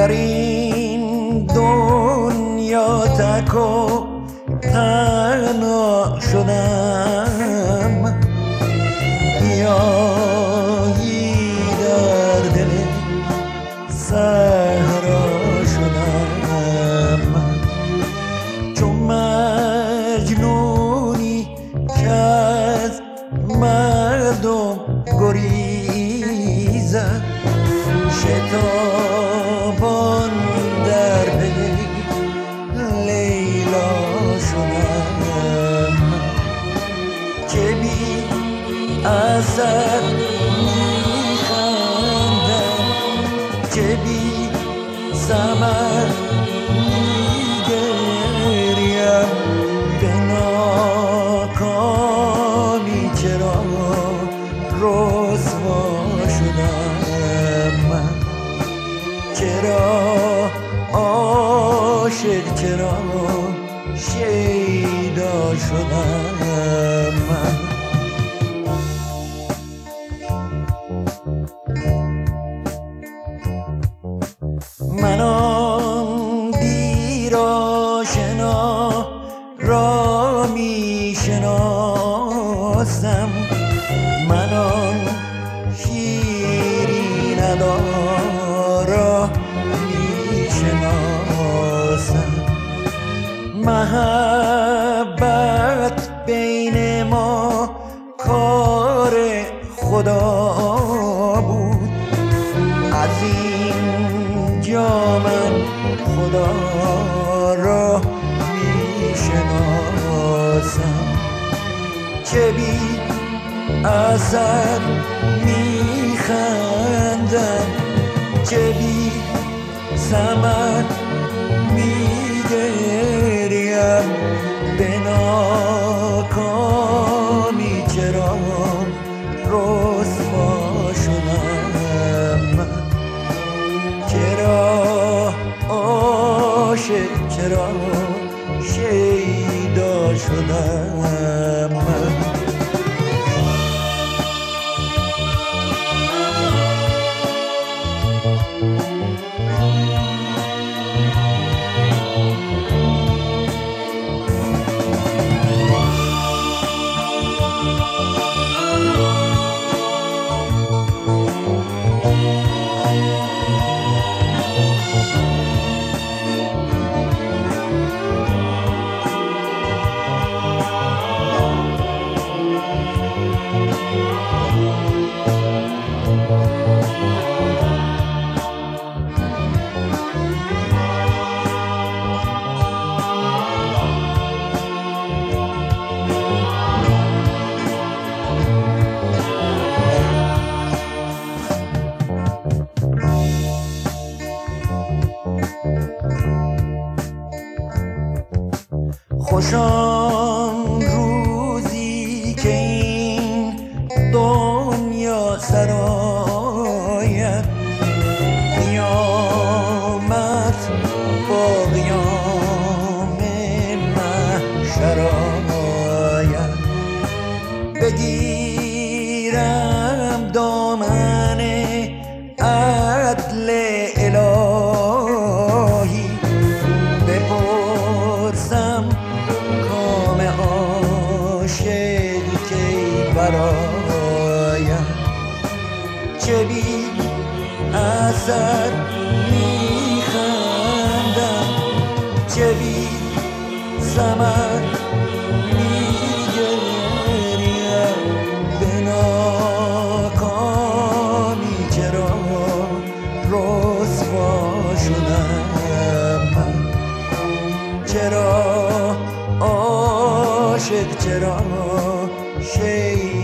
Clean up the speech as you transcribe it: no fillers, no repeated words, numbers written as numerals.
در این دنیا تک و تنها شدم، گیاهی در دل صحرا شدم، چون مجنونی که از مردم گریزد، شتابان در پی لیلا شدم، که بی اثر میخندم، که بی ثمر میگریم، به ناکامی چرا رسوا شدم، چرا عاشق، چرا شیدا شدم. من آن دیر آشنا را می شناسم، من آن شیرین ادا را می شناسم، محبت بین ما کار خدا بود، از اینجا من خدا را می شناسم، چه بی اثر می خندم، چه بی ثمر می گریم، به ناکامی چرا رسوا شدم، چرا عاشق، چرا شیدا شدم. خوش آن روزی که این دنیا سراید، قیامت با قیام محشر آید، بگیرم دامن عدل الهی، بپرسم کام عاشق کی برایم، چه بی اثر میخندم، چه بی ثمر میگریم، به ناکامی چرا رسوا شدم، چرا عاشق، چرا شیدا